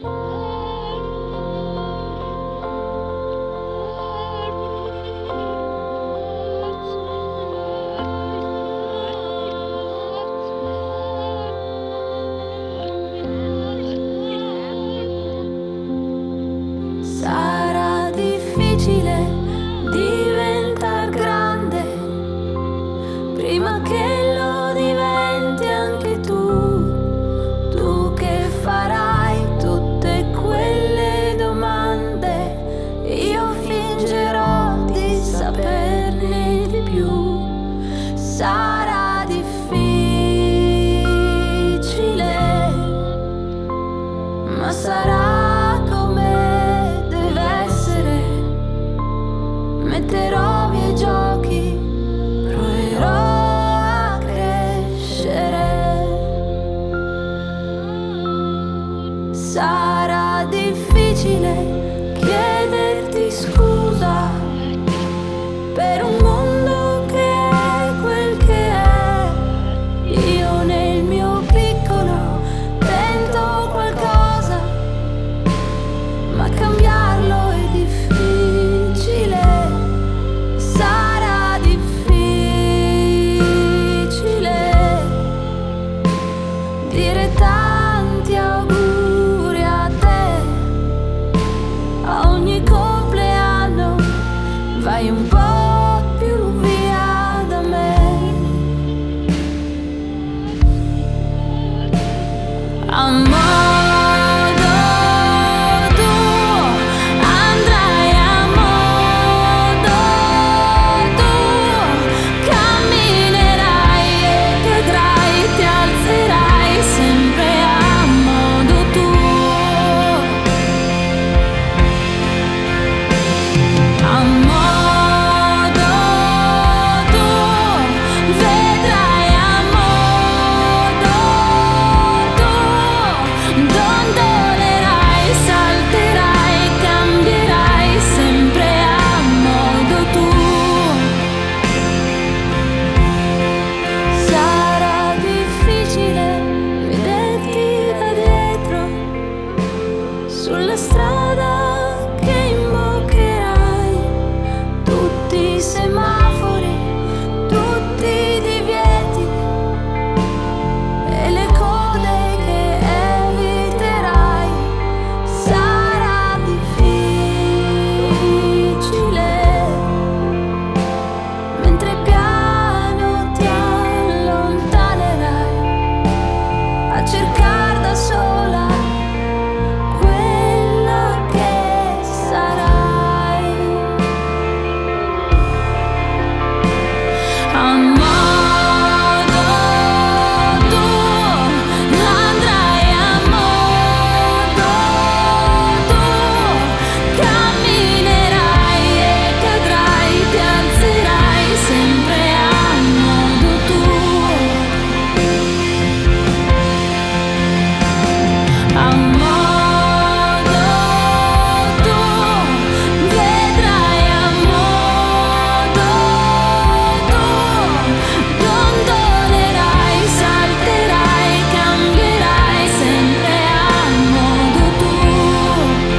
Sarà difficile diventar grande prima che lo diventi anche tu che farai tutte quelle domande, io fingerò di saperne di più. Sarà difficile, ma sarà come deve essere. Metterò via i giochi, proverò a crescere. Sarà difficile chiederti scusa per un mondo che è quel che è. Io nel mio piccolo tento qualcosa, ma cambiarlo è difficile. Sarà difficile dire tanti auguri a te a ogni compleanno. Vai un po' più via da me. A modo tuo andrai, a modo tuo camminerai e cadrai, ti alzerai sempre a modo tuo. A modo tuo vedrai, a modo tuo dondolerai, salterai, cambierai sempre a modo tuo. Sarà difficile vederti da dietro sulla strada che imboccherai, tutti i semafori, tutti i divieti e le code che eviterai. Sarà difficile mentre piano ti allontanerai a cercare da sola quella che sarai. A modo tuo andrai, a modo tuo camminerai e cadrai, ti alzerai sempre a modo tuo. A modo tuo vedrai, a modo tuo dondolerai, salterai, cambierai sempre a modo tuo.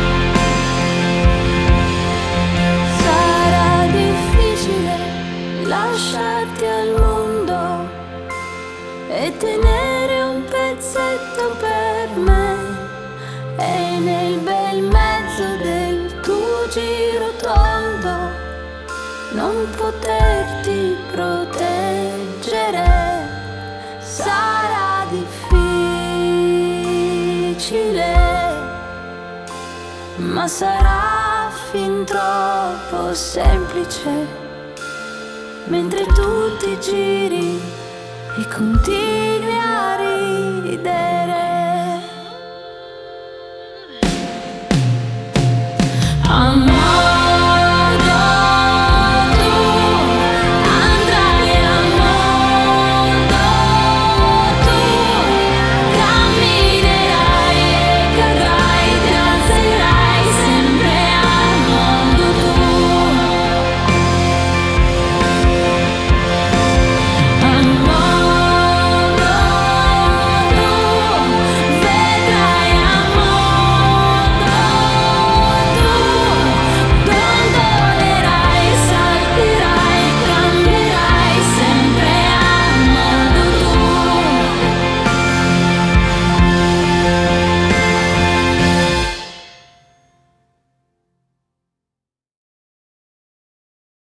Sarà difficile lasciarti al mondo e tenere un pezzetto per me, e nel bel mezzo del tuo giro tondo non poterti proteggere. Sarà difficile, ma sarà fin troppo semplice mentre tu ti giri e continui a ridere.